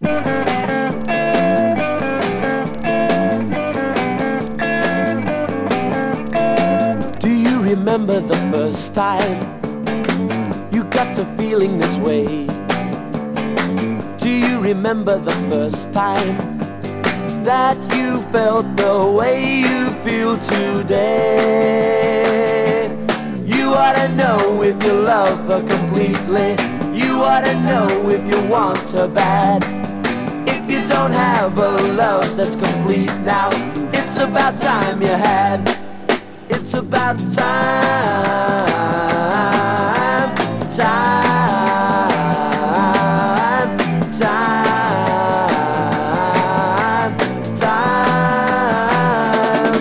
Do you remember the first time you got to feeling this way? Do you remember the first time that you felt the way you feel today? You ought to know if you love her completely. You ought to know if you want her bad. If you don't have a love that's complete now, it's about time you had. It's about time, time, time, time,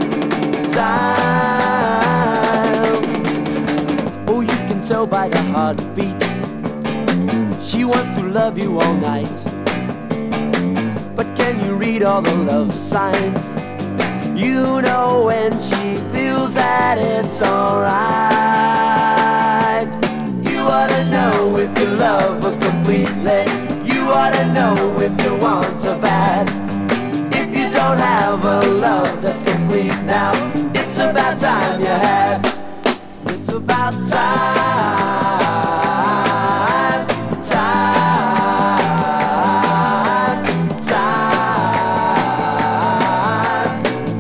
time. Oh, you can tell by the heartbeat she wants to love you all night. But can you read all the love signs? You know when she feels that it's alright. You ought to know if you love her completely. You ought to know if you want her bad. If you don't have a love that's complete now, it's about time you had. It's about time, time, time,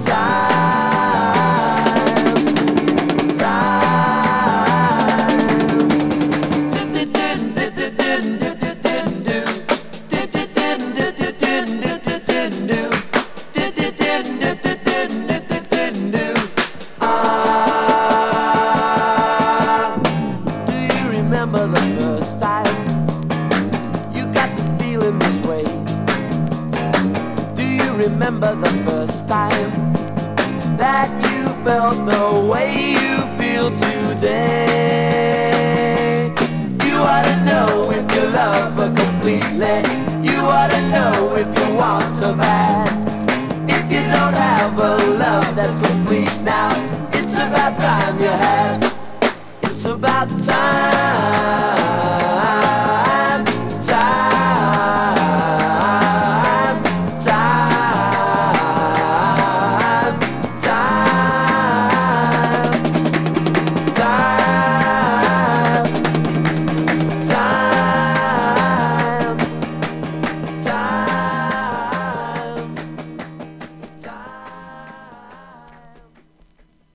remember the first time you got to feeling this way? Do you remember the first time that you felt the way you feel today? You ought to know if you love her completely. You ought to know if you want her bad. If you don't have a love that's complete now, it's about time you had. It's about time.